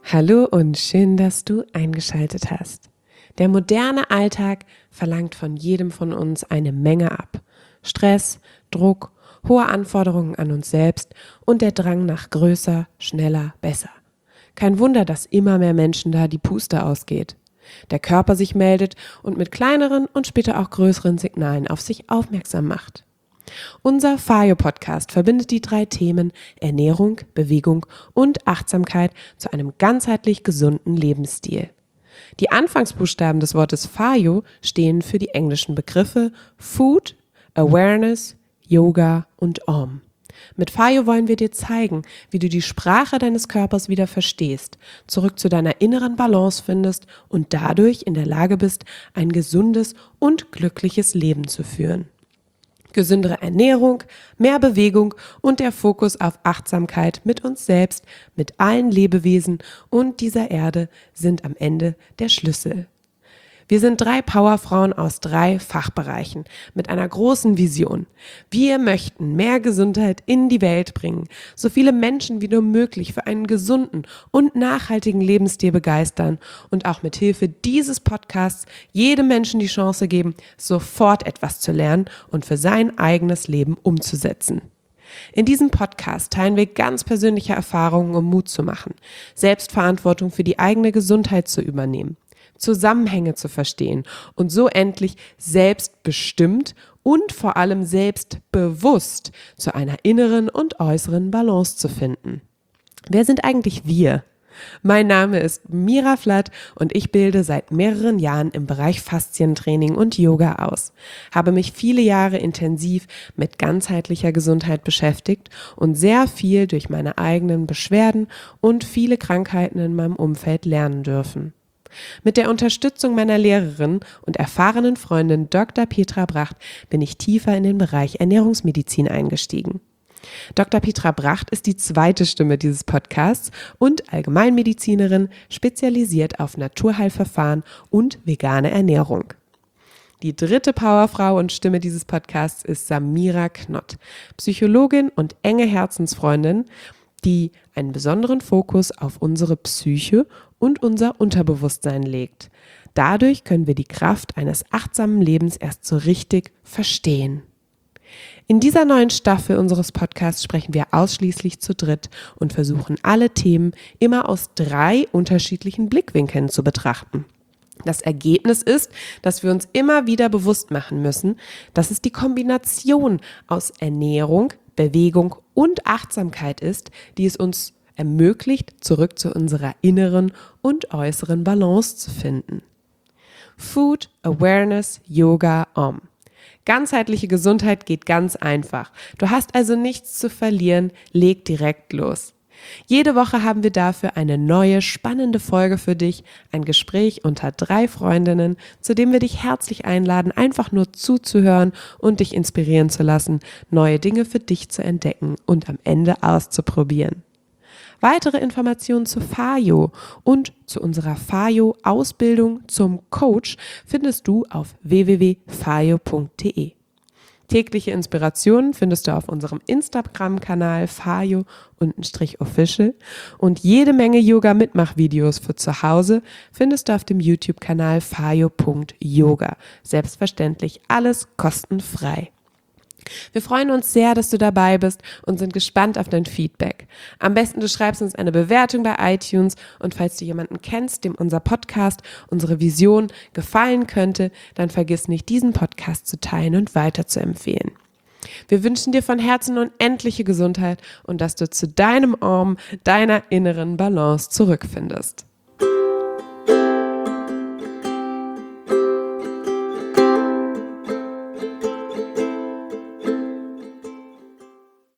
Hallo und schön, dass du eingeschaltet hast. Der moderne Alltag verlangt von jedem von uns eine Menge ab. Stress, Druck, hohe Anforderungen an uns selbst und der Drang nach größer, schneller, besser. Kein Wunder, dass immer mehr Menschen da die Puste ausgeht. Der Körper sich meldet und mit kleineren und später auch größeren Signalen auf sich aufmerksam macht. Unser FAYO-Podcast verbindet die 3 Themen Ernährung, Bewegung und Achtsamkeit zu einem ganzheitlich gesunden Lebensstil. Die Anfangsbuchstaben des Wortes FAYO stehen für die englischen Begriffe Food, Awareness, Yoga und Om. Mit FAYO wollen wir dir zeigen, wie du die Sprache deines Körpers wieder verstehst, zurück zu deiner inneren Balance findest und dadurch in der Lage bist, ein gesundes und glückliches Leben zu führen. Gesündere Ernährung, mehr Bewegung und der Fokus auf Achtsamkeit mit uns selbst, mit allen Lebewesen und dieser Erde sind am Ende der Schlüssel. Wir sind 3 Powerfrauen aus 3 Fachbereichen mit einer großen Vision. Wir möchten mehr Gesundheit in die Welt bringen, so viele Menschen wie nur möglich für einen gesunden und nachhaltigen Lebensstil begeistern und auch mit Hilfe dieses Podcasts jedem Menschen die Chance geben, sofort etwas zu lernen und für sein eigenes Leben umzusetzen. In diesem Podcast teilen wir ganz persönliche Erfahrungen, um Mut zu machen, Selbstverantwortung für die eigene Gesundheit zu übernehmen, Zusammenhänge zu verstehen und so endlich selbstbestimmt und vor allem selbstbewusst zu einer inneren und äußeren Balance zu finden. Wer sind eigentlich wir? Mein Name ist Mira Flatt und ich bilde seit mehreren Jahren im Bereich Faszientraining und Yoga aus, habe mich viele Jahre intensiv mit ganzheitlicher Gesundheit beschäftigt und sehr viel durch meine eigenen Beschwerden und viele Krankheiten in meinem Umfeld lernen dürfen. Mit der Unterstützung meiner Lehrerin und erfahrenen Freundin Dr. Petra Bracht bin ich tiefer in den Bereich Ernährungsmedizin eingestiegen. Dr. Petra Bracht ist die 2. Stimme dieses Podcasts und Allgemeinmedizinerin, spezialisiert auf Naturheilverfahren und vegane Ernährung. Die 3. Powerfrau und Stimme dieses Podcasts ist Samira Knott, Psychologin und enge Herzensfreundin, die einen besonderen Fokus auf unsere Psyche und unser Unterbewusstsein legt. Dadurch können wir die Kraft eines achtsamen Lebens erst so richtig verstehen. In dieser neuen Staffel unseres Podcasts sprechen wir ausschließlich zu dritt und versuchen alle Themen immer aus 3 unterschiedlichen Blickwinkeln zu betrachten. Das Ergebnis ist, dass wir uns immer wieder bewusst machen müssen, dass es die Kombination aus Ernährung, Bewegung und Achtsamkeit ist, die es uns ermöglicht, zurück zu unserer inneren und äußeren Balance zu finden. Food, Awareness, Yoga, Om. Ganzheitliche Gesundheit geht ganz einfach. Du hast also nichts zu verlieren, leg direkt los. Jede Woche haben wir dafür eine neue, spannende Folge für dich, ein Gespräch unter 3 Freundinnen, zu dem wir dich herzlich einladen, einfach nur zuzuhören und dich inspirieren zu lassen, neue Dinge für dich zu entdecken und am Ende auszuprobieren. Weitere Informationen zu FAYO und zu unserer FAYO-Ausbildung zum Coach findest du auf www.fayo.de. Tägliche Inspirationen findest du auf unserem Instagram-Kanal fayo_official und jede Menge Yoga-Mitmachvideos für zu Hause findest du auf dem YouTube-Kanal fayo.yoga. Selbstverständlich alles kostenfrei. Wir freuen uns sehr, dass du dabei bist und sind gespannt auf dein Feedback. Am besten du schreibst uns eine Bewertung bei iTunes und falls du jemanden kennst, dem unser Podcast, unsere Vision gefallen könnte, dann vergiss nicht, diesen Podcast zu teilen und weiterzuempfehlen. Wir wünschen dir von Herzen unendliche Gesundheit und dass du zu deinem Om, deiner inneren Balance zurückfindest.